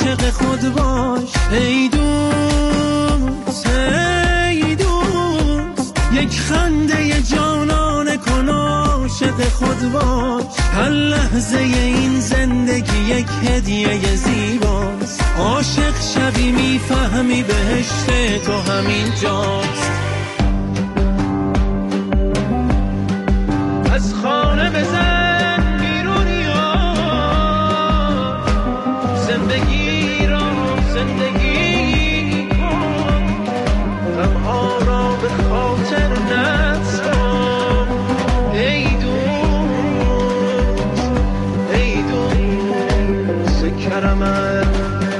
عاشق خود باش. ای دوست ای دوست، یک خنده جانانه کن عاشق خود باش. هر لحظه این زندگی یک هدیه زیباست. عاشق شبی میفهمی بهشت تو همین جاست. از خانه بزن بیرون یار، زندگی را زندگی کن، غمها را به خاطر نسپار. ای دوست ای دوست کرمت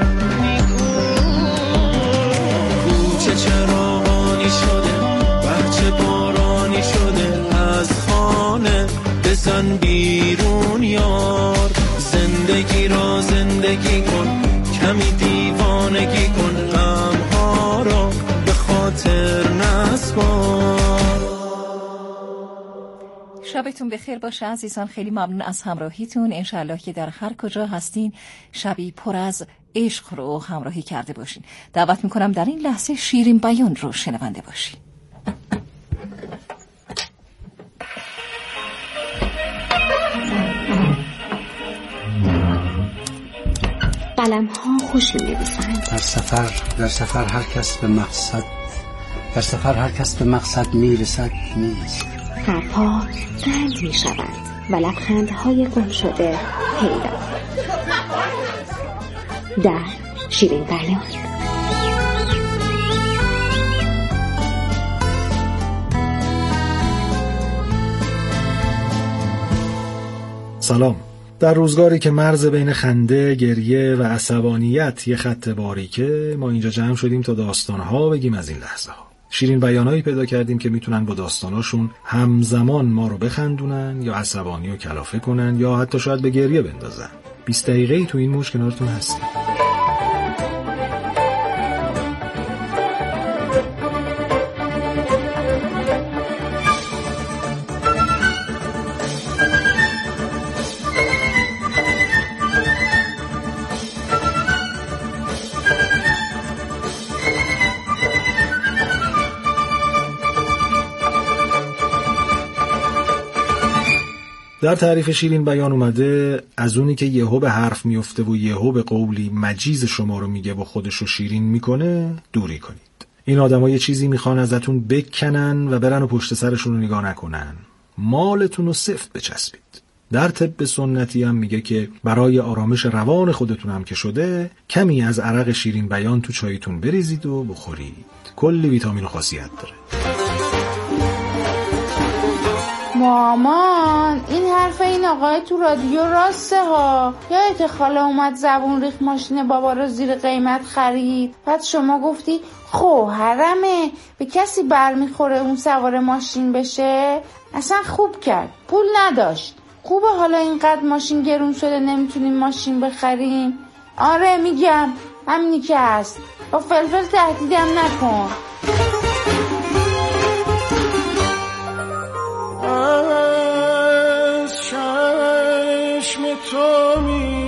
میکن. کوچه چراغانی شده، بچه بارانی شده، از خانه بزن بیرون یار. زندگی را زندگی کن، کمی دیوانگی کن، غمها را به خاطر نسپار. شبتون بخیر باشه عزیزان. خیلی ممنون از همراهیتون. انشالله که در هر کجا هستین شبی پر از عشق رو همراهی کرده باشین. دعوت میکنم در این لحظه شیرین بیان رو شنونده باشین. قلم‌ها خوش می‌نویسند. در سفر هر کس به مقصد میرسد نیست. حرف‌ها قند می‌شوند و لبخندهای گم شده پیدا. در شیرین بیان. سلام. در روزگاری که مرز بین خنده، گریه و عصبانیت یه خط باریکه، ما اینجا جمع شدیم تا داستانها بگیم از این لحظه ها. شیرین بیانایی پیدا کردیم که میتونن با داستاناشون همزمان ما رو بخندونن یا عصبانی و کلافه کنن یا حتی شاید به گریه بندازن. 20 دقیقه‌ای تو این موج کنارتون هستیم. در تعریف شیرین بیان اومده از اونی که یهو به حرف میفته و یهو به قولی مجیز شما رو میگه و خودشو شیرین میکنه دوری کنید. این آدم‌ها یه چیزی میخوان ازتون بکنن و برن و پشت سرشون رو نگاه نکنن. مالتون رو سفت بچسبید. در طب سنتی هم میگه که برای آرامش روان خودتون هم که شده کمی از عرق شیرین بیان تو چایتون بریزید و بخورید. کلی ویتامین و خاصیت داره. مامان این حرف این آقای تو رادیو راسته ها. یادت خاله اومد زبون ریخت ماشین بابا رو زیر قیمت خرید، بعد شما گفتی خواهرمه به کسی برمیخوره اون سوار ماشین بشه؟ اصلا خوب کرد، پول نداشت. خوبه حالا اینقدر ماشین گرون شده نمیتونیم ماشین بخریم. آره میگم همینی که هست، با فلفل تهدیدم نکن. از چشم تو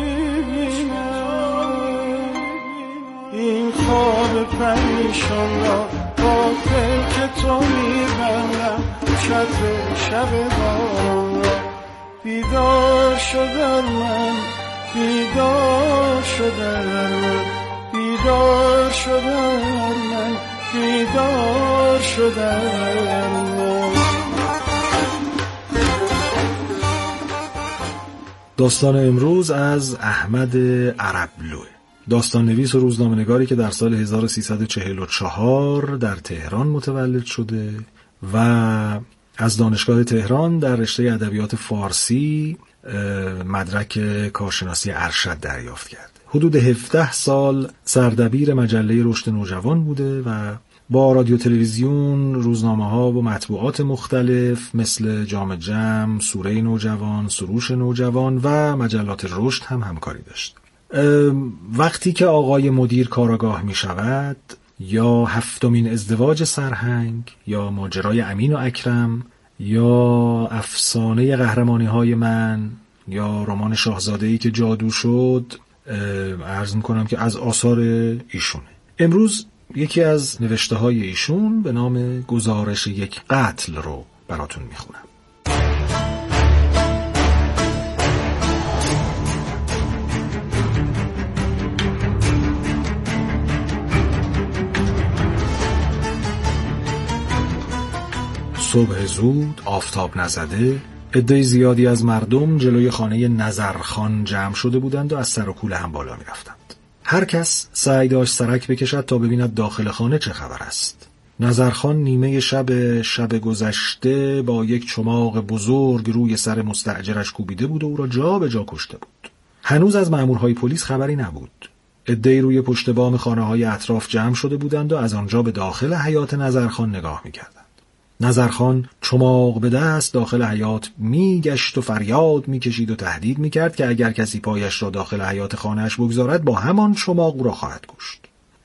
میبینم این خواب پریشان را، با که تو میبندم چتر شب باران را. بیدار شدم من، بیدار شدم من، بیدار شدم من، بیدار شدم من. داستان امروز از احمد عربلوه، داستان نویس و روزنامه‌نگاری که در سال 1344 در تهران متولد شده و از دانشگاه تهران در رشته ادبیات فارسی مدرک کارشناسی ارشد دریافت کرده. حدود 17 سال سردبیر مجله رشد نوجوان بوده و با رادیو تلویزیون، روزنامه‌ها و مطبوعات مختلف مثل جام جم، سوره نوجوان، سروش نوجوان و مجلات رشد هم همکاری داشت. وقتی که آقای مدیر کاراگاه می شود یا هفتمین ازدواج سرهنگ یا ماجرای امین و اکرم یا افسانه قهرمانی های من یا رمان شاهزاده‌ای که جادو شد عرض میکنم که از آثار ایشونه. امروز یکی از نوشته های ایشون به نام گزارش یک قتل رو براتون میخونم. صبح زود، آفتاب نزده، عده زیادی از مردم جلوی خانه نظرخان جمع شده بودند و از سر و کوله هم بالا می رفتند. هر کس سعی داشت سرک بکشد تا ببیند داخل خانه چه خبر است. نظرخان نیمه شب گذشته با یک چماق بزرگ روی سر مستأجرش کوبیده بود و او را جا به جا کشته بود. هنوز از مأمورهای پلیس خبری نبود. عده‌ای روی پشت بام خانه‌های اطراف جمع شده بودند و از آنجا به داخل حیاط نظرخان نگاه می‌کردند. نظرخان چماق به دست داخل حیاط میگشت و فریاد میکشید و تهدید میکرد که اگر کسی پایش را داخل حیاط خانه‌اش بگذارد با همان چماق او را خواهد کشت.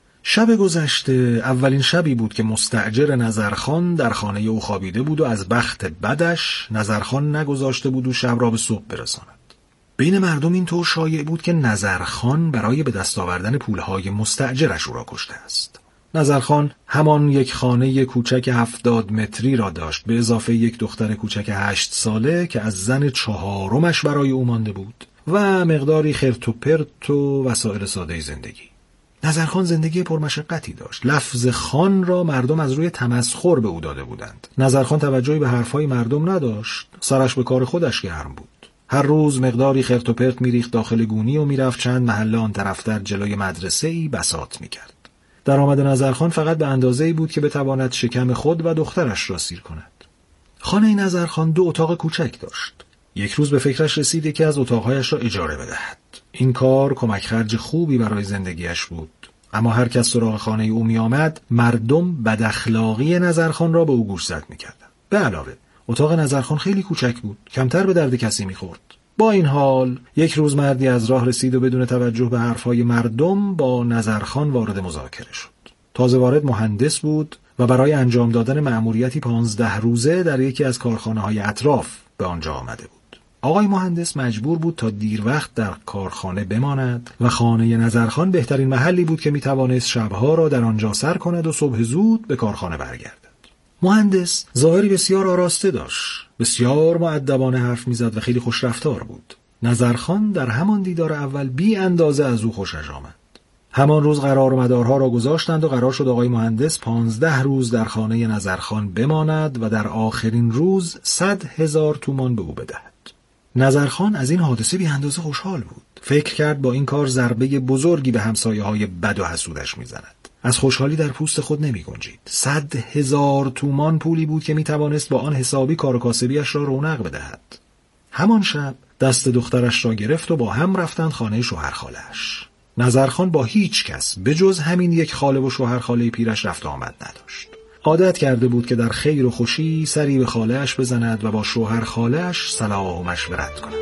شب گذشته اولین شبی بود که مستأجر نظرخان در خانه او خوابیده بود و از بخت بدش نظرخان نگذاشته بود و شب را به صبح برساند. بین مردم این طور شایع بود که نظرخان برای به دست آوردن پولهای مستأجرش او را کشته است. نظرخان همان یک خانه کوچک 70 متری را داشت به اضافه یک دختر کوچک 8 ساله که از زن 4مش برای او مانده بود و مقداری خرت و پرت و وسایل ساده زندگی. نظرخان زندگی پرمشقتی داشت. لفظ خان را مردم از روی تمسخر به او داده بودند. نظرخان توجهی به حرفهای مردم نداشت. سرش به کار خودش گرم بود. هر روز مقداری خرت و پرت میریخت داخل گونی و میرفت چند محله آن طرفتر جلوی مدرسه‌ای بساط میکرد. درآمد نظرخان فقط به اندازه‌ای بود که بتواند شکم خود و دخترش را سیر کند. خانه نظرخان 2 اتاق کوچک داشت. یک روز به فکرش رسید یکی از اتاقهایش را اجاره بدهد. این کار کمک خرج خوبی برای زندگیش بود. اما هر کس سراغ خانه او می آمد، مردم بد اخلاقی نظرخان را به او گوشزد می‌کردند. به علاوه اتاق نظرخان خیلی کوچک بود، کمتر به درد کسی می‌خورد. با این حال یک روز مردی از راه رسید و بدون توجه به حرفهای مردم با نظرخان وارد مذاکره شد. تازه وارد مهندس بود و برای انجام دادن مأموریتی 15 روزه در یکی از کارخانه‌های اطراف به آنجا آمده بود. آقای مهندس مجبور بود تا دیر وقت در کارخانه بماند و خانه نظرخان بهترین محلی بود که میتوانست شبها را در آنجا سر کند و صبح زود به کارخانه برگردد. مهندس ظاهری بسیار آراسته داشت، بسیار مؤدبانه حرف میزد و خیلی خوش رفتار بود. نظرخان در همان دیدار اول بی اندازه از او خوشش آمد. همان روز قرار و مدارها را گذاشتند و قرار شد آقای مهندس 15 روز در خانه نظرخان بماند و در آخرین روز 100,000 تومان به او بدهد. نظرخان از این حادثه بی اندازه خوشحال بود. فکر کرد با این کار ضربه بزرگی به همسایه‌های بد و حسودش میزند. از خوشحالی در پوست خود نمی گنجید. 100,000 تومان پولی بود که می توانست با آن حسابی کار و کاسبیش را رونق بدهد. همان شب دست دخترش را گرفت و با هم رفتند خانه شوهرخاله‌اش. نظرخان با هیچ کس به جز همین یک خاله و شوهرخاله پیرش رفت و آمد نداشت. عادت کرده بود که در خیر و خوشی سری به خاله‌اش بزند و با شوهرخاله‌اش صلاح و مشورت کند.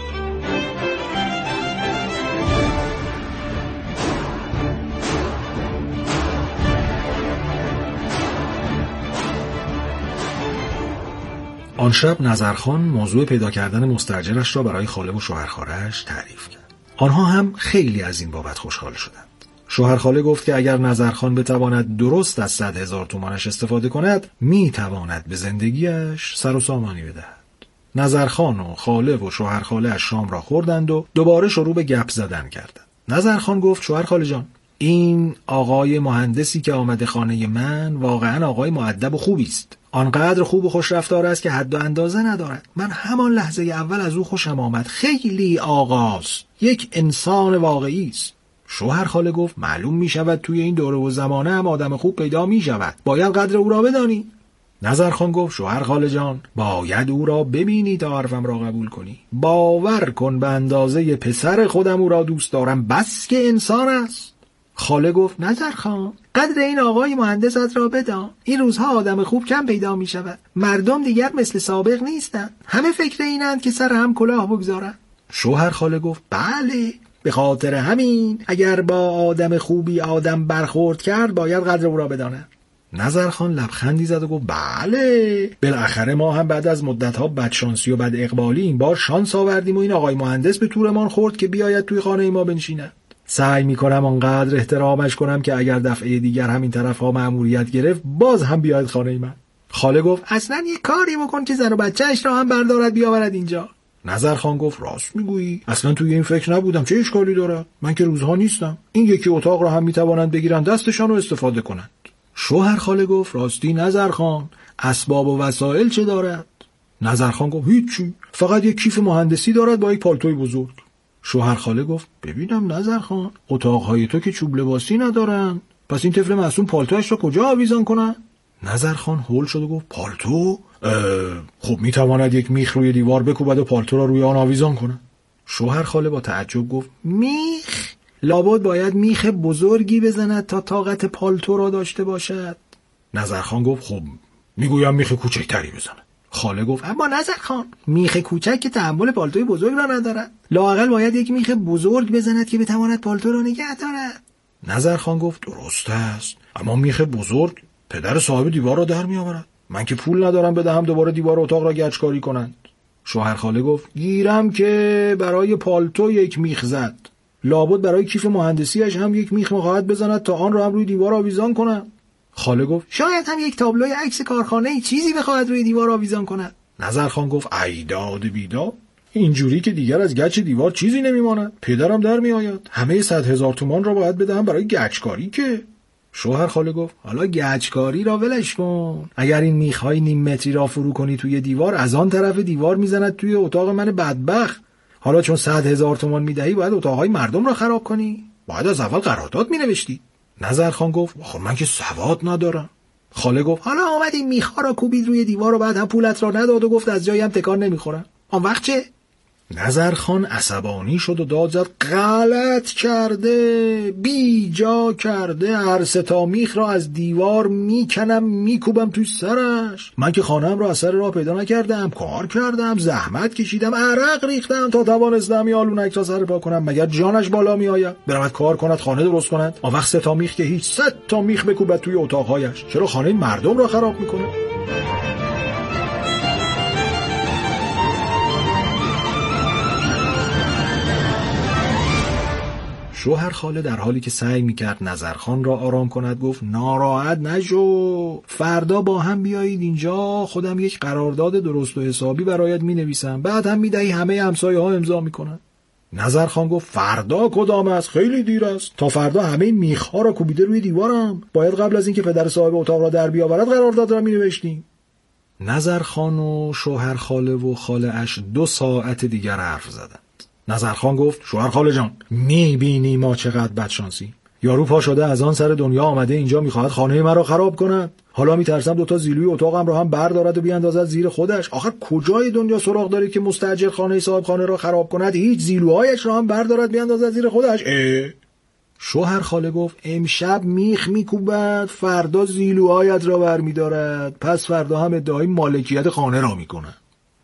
آن شب نظرخان موضوع پیدا کردن مستأجرش را برای خاله و شوهرخاله‌اش تعریف کرد. آنها هم خیلی از این بابت خوشحال شدند. شوهرخاله گفت که اگر نظرخان بتواند درست از 100,000 تومانش استفاده کند، میتواند به زندگیش سر و سامانی بدهد. نظرخان و خاله و شوهرخاله‌اش شام را خوردند و دوباره شروع به گپ زدن کردند. نظرخان گفت شوهرخاله جان، این آقای مهندسی که آمده خانه من واقعا آقای مؤدب و خوبی است. آنقدر خوب و خوش رفتار است که حد و اندازه ندارد. من همان لحظه اول از او خوشم آمد. خیلی آقاست. یک انسان واقعی است. شوهرخاله گفت معلوم می شود توی این دوره و زمانه هم آدم خوب پیدا می شود. باید قدر او را بدانی. نظرخان گفت شوهرخاله جان، باید او را ببینی تا حرفم را قبول کنی. باور کن به اندازه پسر خودم او را دوست دارم، بس که انسان است. خاله گفت نظرخان، قدر این آقای مهندست را بدان. این روزها آدم خوب کم پیدا می شود. مردم دیگر مثل سابق نیستند. همه فکر اینند که سر هم کلاه بگذارند. شوهرخاله گفت بله، به خاطر همین اگر با آدم خوبی آدم برخورد کرد باید قدر او را بداند. نظرخان لبخندی زد و گفت بله، بالاخره ما هم بعد از مدت‌ها بدشانسی و بد اقبالی این بار شانس آوردیم و این آقای مهندس به تورمان خورد که بیاید توی خانه ما بنشیند. سعی میکنم آنقدر احترامش کنم که اگر دفعه دیگر همین طرف‌ها مأموریت گرفت باز هم بیاید خانه من. خاله گفت اصلا یه کاری بکن که زن و بچه‌اش را هم بردارد بیاورد اینجا. نظرخان گفت راست میگویی، اصلا توی این فکر نبودم، چه اشکالی دارد؟ من که روزها نیستم. این یکی اتاق را هم میتوانند بگیرن دستشان رو استفاده کنند. شوهر خاله گفت راستی نظرخان، اسباب و وسایل چه دارد؟ نظرخان گفت هیچی، فقط یک کیف مهندسی دارد با یک پالتوی بزرگ. شوهر خاله گفت ببینم نظرخان، اتاقهای تو که چوب لباسی ندارن، پس این طفل معصوم پالتوش را کجا آویزان کنن؟ نظرخان هول شد و گفت پالتو؟ خب میتواند یک میخ روی دیوار بکوبد و پالتو را روی آن آویزان کنه. شوهر خاله با تعجب گفت میخ؟ لابد باید میخ بزرگی بزند تا طاقت پالتو را داشته باشد. نظرخان گفت خب میگویم میخ کوچکتری بزنه. خاله گفت اما نظرخان، میخ کوچک که تحمل پالتوی بزرگ را ندارد، لااقل باید یک میخ بزرگ بزند که بتواند پالتو را نگه دارد. نظرخان گفت درست است، اما میخ بزرگ پدر صاحب دیوار را در میآورد. من که پول ندارم بدهم دوباره دیوار اتاق را گچکاری کنند. شوهر خاله گفت گیرم که برای پالتو یک میخ زد، لابد برای کیف مهندسیش هم یک میخ می‌خواهد بزند تا آن را هم روی دیوار آویزان کنند. خاله گفت شاید هم یک تابلوی عکس کارخانه چیزی بخواهد روی دیوار آویزان کند. نظرخان گفت ایداد بیداد، اینجوری که دیگر از گچ دیوار چیزی نمیماند، پدرم در میآید، همه 100,000 تومان را باید بدهم برای گچکاری که. شوهر خاله گفت حالا گچکاری را ولش کن، اگر این میخ‌های نیم متری را فرو کنی توی دیوار، از آن طرف دیوار میزند توی اتاق من بدبخت. حالا چون 100,000 تومان میدهی باید اتاقهای مردم را خراب کنی؟ باید از اول قرارداد مینوشتی. نظرخان گفت آخه من که سواد ندارم. خاله گفت حالا آمد این میخ‌ها را کوبید روی دیوار و بعد هم پولت را نداد و گفت از جایی هم تکان نمیخورم، آن وقت چه؟ نظرخان عصبانی شد و داد زد غلط کرده، بی جا کرده، هر سه تا میخ را از دیوار میکنم میکوبم توی سرش. من که خانه‌ام را از سر راه پیدا نکردم، کار کردم، زحمت کشیدم، عرق ریختم تا توانستم این آلونک را سر پا کنم. مگر جانش بالا میآید برود کار کند، خانه درست کند؟ آن وقت 3 تا میخ که هیچ، 100 تا میخ بکوبد توی اتاقهایش. چرا خانه مردم را خراب میکنه؟ شوهر خاله در حالی که سعی میکرد نظرخان را آرام کند گفت ناراحت نشو، فردا با هم بیایید اینجا، خودم یک قرارداد درست و حسابی برایت مینویسم، بعد هم میدهی، همه همسایه ها امضا میکنن. نظرخان گفت فردا کدام است؟ خیلی دیر است، تا فردا همه میخ‌ها را کوبیده روی دیوارم، باید قبل از اینکه پدر صاحب اتاق را در بیاورد قرارداد را مینوشتیم. نظرخان و شوهر خاله و خاله اش 2 ساعت دیگر حرف زدند. نظرخان گفت شوهر خاله جان، میبینی ما چقدر بدشانسی؟ یارو پا شده از آن سر دنیا آمده اینجا میخواهد خانه مرا خراب کند. حالا میترسم 2 تا زیلوی اتاقم را هم بردارد و بیاندازد زیر خودش. آخر کجای دنیا سراغ داری که مستاجر خانه صاحب خانه را خراب کند، هیچ زیلوهایش را هم بردارد بیاندازد زیر خودش؟ شوهر خاله گفت امشب میخ میکوبد، فردا زیلوهایت را برمیدارد، پس فردا هم ادعای مالکیت خانه را میکند.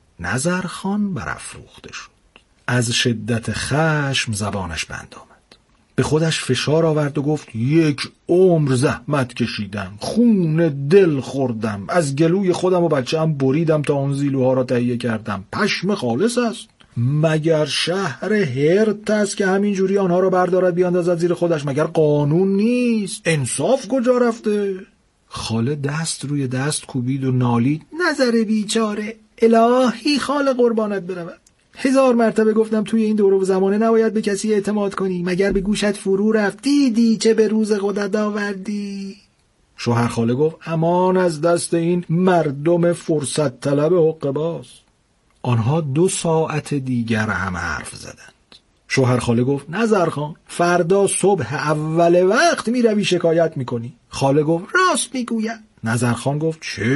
نظرخان برافروخته شد. از شدت خشم زبانش بند آمد. به خودش فشار آورد و گفت 1 عمر زحمت کشیدم، خون دل خوردم، از گلوی خودم و بچه‌ام بریدم تا اون زیلوها را تهیه کردم. پشم خالص است. مگر شهر هرت است که همین جوری آنها را بردارد بیاندازد زیر خودش؟ مگر قانون نیست؟ انصاف کجا رفته؟ خاله دست روی دست کوبید و نالید نظر بیچاره، الهی خاله قربانت برود. 1000 مرتبه گفتم توی این دوره و زمانه نباید به کسی اعتماد کنی، مگر به گوشت فرو رفت؟ دیدی چه به روز خودت آوردی؟ شوهر خاله گفت امان از دست این مردم فرصت طلب حقه‌باز. آنها 2 ساعت دیگر هم حرف زدند. شوهر خاله گفت نظرخان، فردا صبح اول وقت میروی شکایت میکنی. خاله گفت راست میگویم. نظرخان گفت چه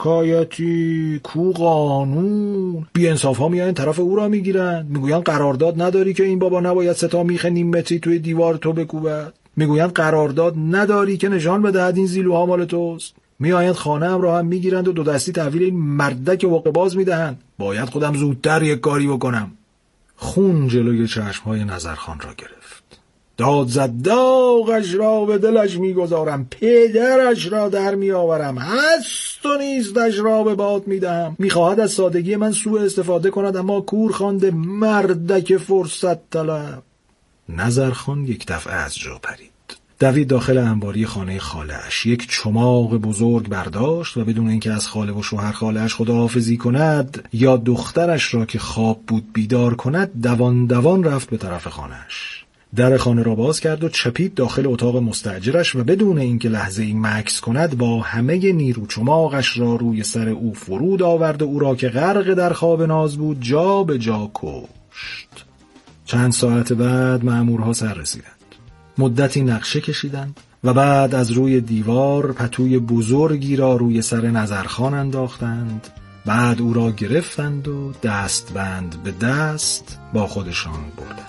شکایتی؟ کو قانون؟ بی انصاف ها میاین طرف او را میگیرن، میگوین قرارداد نداری که این بابا نباید 3 تا میخ نیم متری توی دیوار تو بکوبد، میگوین قرارداد نداری که نشان بدهد این زیلوها مال توست، میآیند خانه ام را هم میگیرند و 2 دستی تحویل این مردک حقه باز میدهند. باید خودم زودتر یک کاری بکنم. خون جلوی چشمهای نظرخان را گرفت. داد زد داغش را به دلش میگذارم، پدرش را در میآورم، هست و نیستش را به باد میدهم. میخواهد از سادگی من سوء استفاده کند، اما کور خوانده مردک فرصت طلب. نظرخان یک دفعه از جا پرید، دوید داخل انباری خانه خاله‌اش، یک چماق بزرگ برداشت و بدون اینکه از خاله و شوهر خاله‌اش خداحافظی کند یا دخترش را که خواب بود بیدار کند، دوان دوان رفت به طرف خانه‌اش. در خانه را باز کرد و چپید داخل اتاق مستاجرش و بدون اینکه لحظه‌ای مکث کند با همه نیرو چماقش را روی سر او فرود آورد و او را که غرق در خواب ناز بود جا به جا کشت. چند ساعت بعد مأمورها سر رسیدند. مدتی نقشه کشیدند و بعد از روی دیوار پتوی بزرگی را روی سر نظرخان انداختند. بعد او را گرفتند و دستبند به دست با خودشان بردند.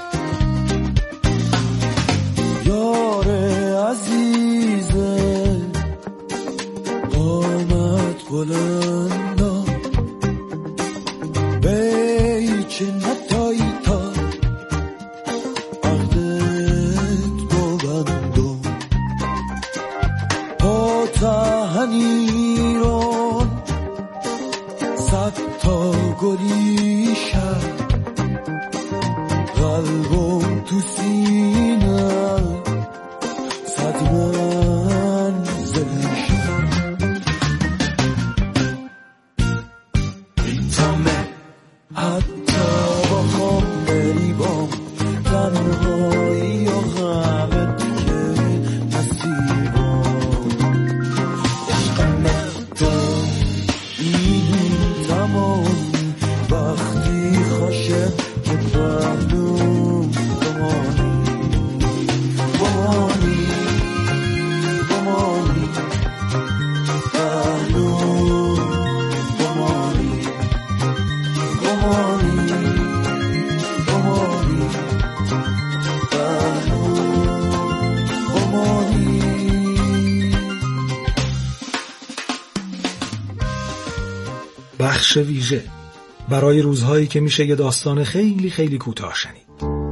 یار عزیزه قامت بلندا بیچه نتایی تا عهدت ببندم پا تهنیران صد تا گلی شد قلبم تو سینه بخش ویژه برای روزهایی که میشه یه داستان خیلی خیلی کوتاه شنید.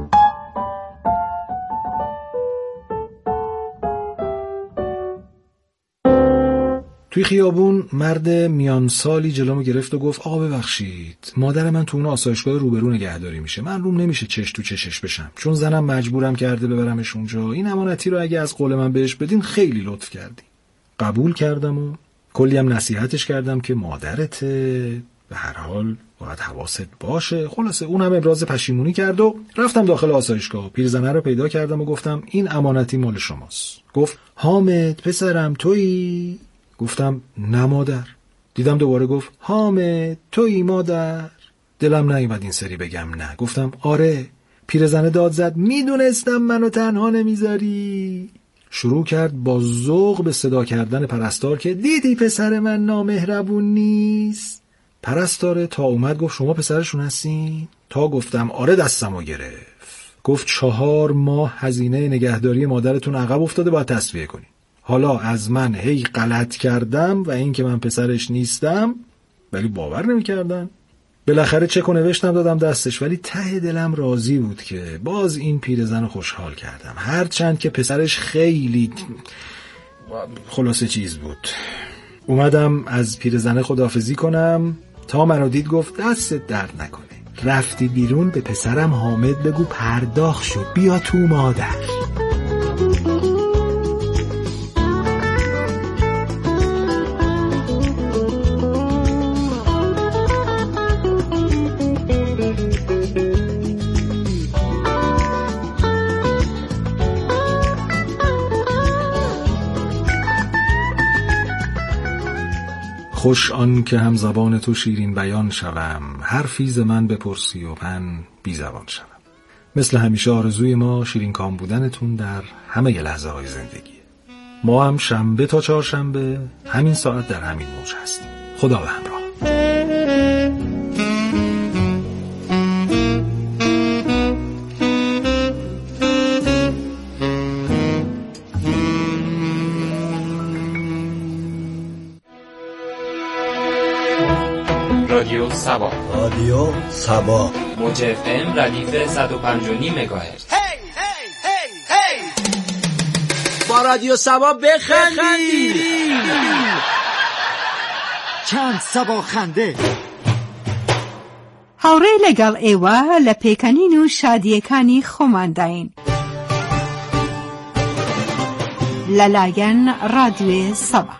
توی خیابون مرد میان سالی جلومو گرفت و گفت آقا ببخشید، مادر من تو اون آسایشگاه روبرو نگهداری میشه، من روم نمیشه چش تو چشش بشم، چون زنم مجبورم کرده ببرمش اونجا. این امانتی رو اگه از قول من بهش بدین خیلی لطف کردی. قبول کردم و کلی هم نصیحتش کردم که مادرته، به هر حال باید حواست باشه. خلاصه اونم ابراز پشیمونی کرد و رفتم داخل آسایشگاه. پیرزنه رو پیدا کردم و گفتم این امانتی مال شماست. گفت حامد پسرم تویی؟ گفتم نه مادر. دیدم دوباره گفت حامد تویی مادر؟ دلم نیومد این سری بگم نه. گفتم آره. پیرزنه داد زد میدونستم منو تنها نمیذاری. شروع کرد با ذوق به صدا کردن پرستار که دیدی پسر من نامهربون نیست. پرستاره تا اومد گفت شما پسرشون هستین؟ تا گفتم آره دستمو گرفت. گفت 4 ماه هزینه نگهداری مادرتون عقب افتاده، باید تسویه کنین. حالا از من هی غلط کردم و این که من پسرش نیستم، ولی باور نمی‌کردن. بالاخره چک و نوشتم دادم دستش، ولی ته دلم راضی بود که باز این پیرزن رو خوشحال کردم، هرچند که پسرش خیلی خلاصه چیز بود. اومدم از پیرزنه خداحافظی کنم، تا منو دید گفت دستت درد نکنه، رفتی بیرون به پسرم حامد بگو پرداخت شد، بیا تو مادر. خوش آن که هم زبان تو شیرین بیان شوم، حرفی ز من بپرسی و من بی زبان شوم. مثل همیشه آرزوی ما شیرین کام بودنتون در همه لحظه های زندگی. ما هم شنبه تا چهارشنبه همین ساعت در همین موج هستیم. خدا به همراه. رادیو سبا، رادیو سبا، موج FM ردیف 105.9 مگاهرتز. با رادیو سبا بخندید. چند سبا خنده هاوڕێ لەگەڵ ئێوە لە پێکەنین و شادیەکانی خۆمانداین لەلایەن ڕادیۆی سەبا.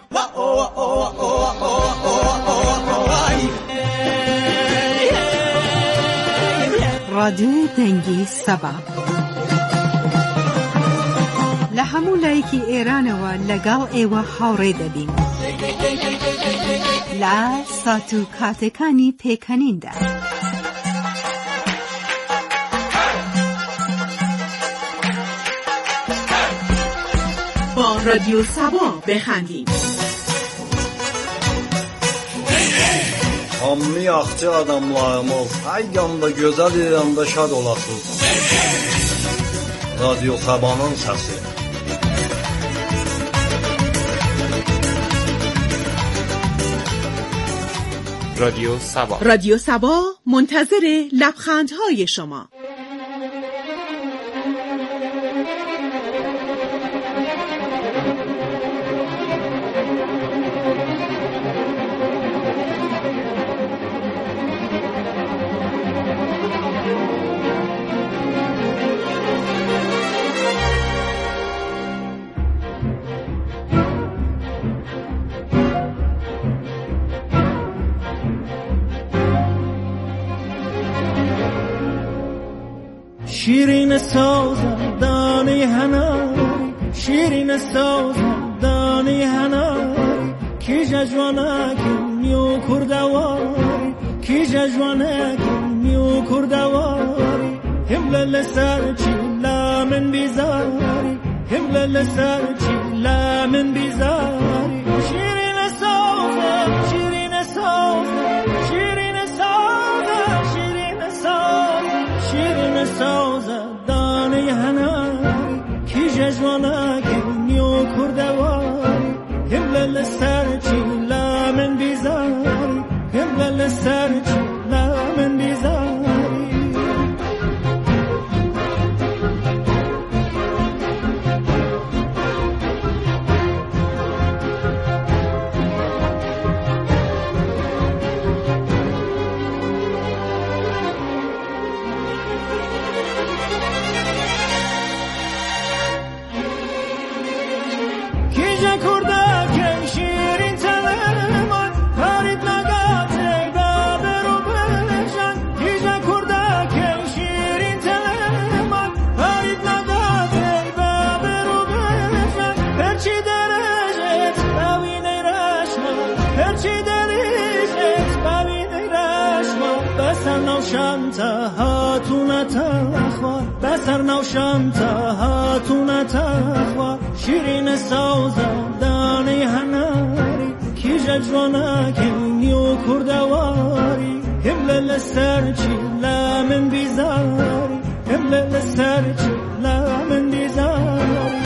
ڕادیۆی دەنگی سەبا لە هەموو لایەکی ئێرانەوە لەگەڵ ئێوە هاوڕێ دەبین لە سات و کاتەکانی پێکەنیندا. با رادیو سبا بخندیم. Hammi axçı adamlarımız, ay yanda gözəl, yanda şad olasınız. Radyo Sabanın səsi. رادیو سبا منتظر لبخندهای شما. شیرین سازم دانی هناری شیرین سازم دانی هناری کی جوانکم میو کردواری کی جوانکم میو کردواری همل سرچی لامن بیزاری همل سرچی لامن بیزاری شیرین سازم شیرین سازم شیرین سازم شیرین سازم شیرین سازم دانی هناری کی جوانکم میو کردواری همل سرچی لامن بیزاری همل سرچی لامن بیزاری بسر نوشم تا هاتون تخوار شیرین سازم دانی هناری کی جوانکم میو کردواری همل سرچی لامن بیزاری همل سرچی لامن بیزاری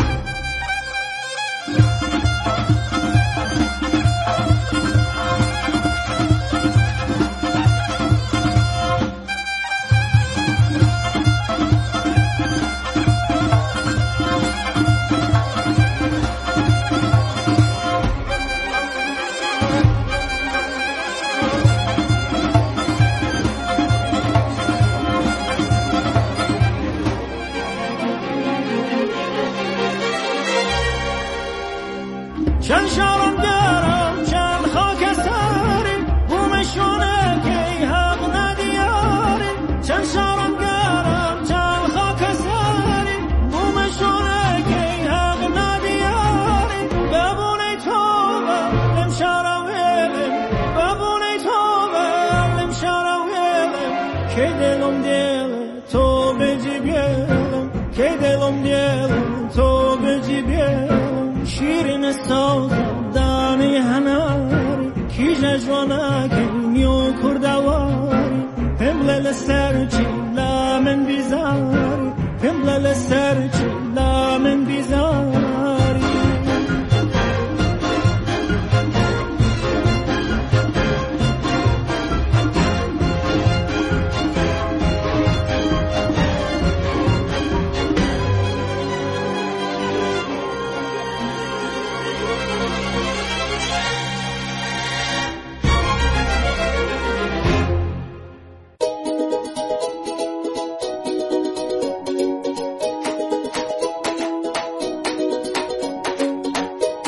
چند شارم دارم چند خاک ساری بومشونه که حق ندیاری چند شارم دارم چند خاک ساری بومشونه که حق ندیاری ببونه توبه امشارم ویلم ببونه توبه امشارم ویلم که دلم دل تو بجیبیلم که دلم دل تو بجیبیلم شیرین سازم دانی هناری کی جوانکم میو کردواری همل سرچی لامن بیزاری همل سرچی لامن بیزاری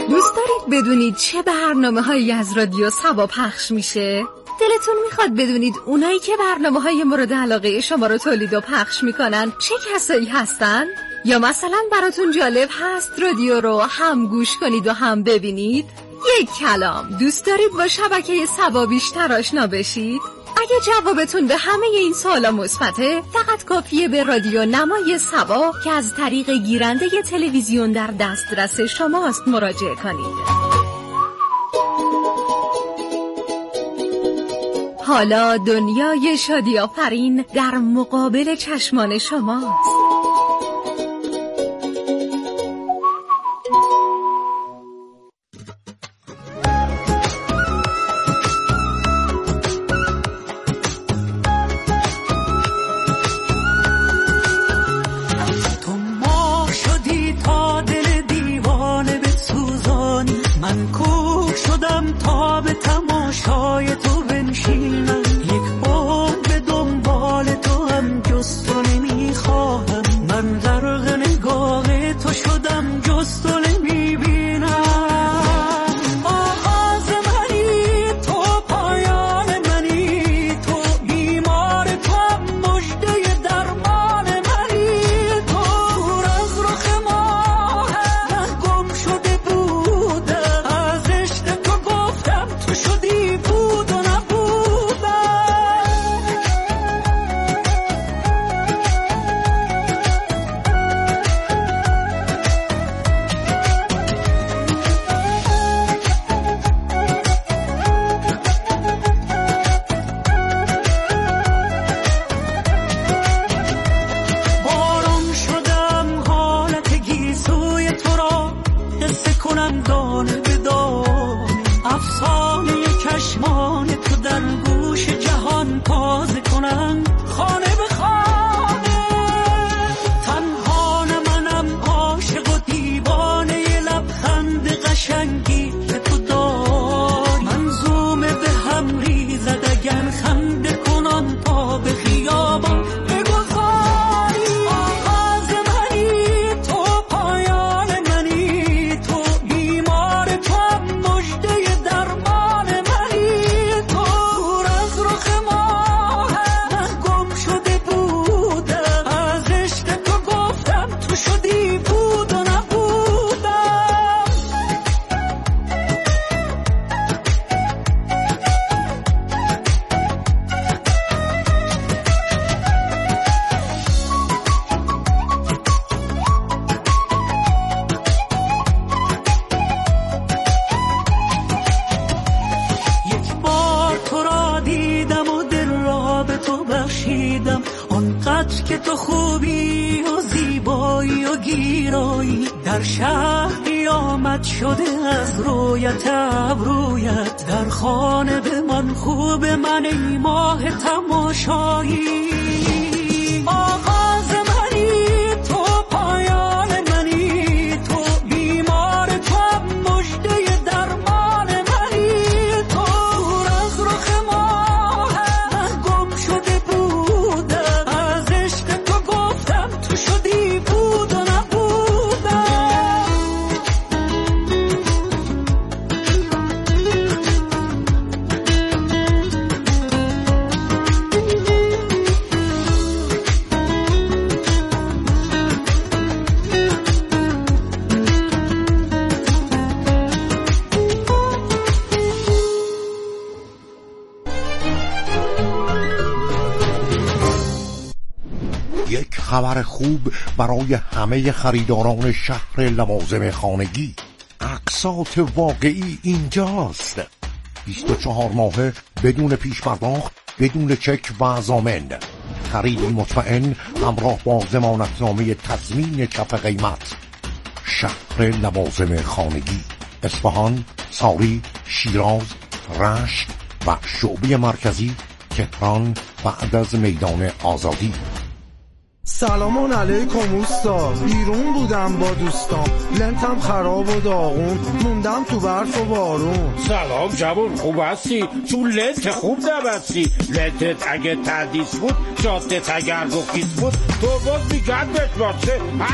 دوست دارید بدونید چه برنامه‌هایی از رادیو سبا پخش میشه؟ دلتون میخواد بدونید اونایی که برنامه‌های مورد علاقه شما رو تولید و پخش میکنن چه کسایی هستن؟ یا مثلا براتون جالب هست رادیو رو هم گوش کنید و هم ببینید؟ یک کلام، دوست دارید با شبکه سبا بیشتر آشنا بشید؟ اگه جوابتون به همه این سوالا مثبته، فقط کافیه به رادیو نمای سبا که از طریق گیرنده تلویزیون در دسترس شماست مراجعه کنید. حالا دنیای شادی آفرین در مقابل چشمان شماست. در شهر قیامت شده از رویت ابرویت، در خانه به من خوب من ای ماه تماشایی. آغاز منی تو، پایان منی تو، بیمار تو، مژده درمان منی تو. دور از رخ ماه من گم شده بودم، از عشق تو گفتم تو شدی بود و خبر خوب برای همه خریداران شهر لوازم خانگی. اقساط واقعی اینجاست. 24 ماهه بدون پیش پرداخت، بدون چک و ضامن. خریدی مطمئن همراه با ضمانتنامه تضمین کف قیمت. شهر لوازم خانگی، اصفهان، ساری، شیراز، رشت و شعبه مرکزی تهران بعد از میدان آزادی. سلام علیکم اوستا، بیرون بودم با دوستام، لنتم خراب و داغون، موندم تو برف و بارون. سلام جوان، خوب هستی؟ چون لنت خوب نبستی. لنتت اگه تدیس بود، جادت اگر رخیص بود، تو باز میگرد بشباسته.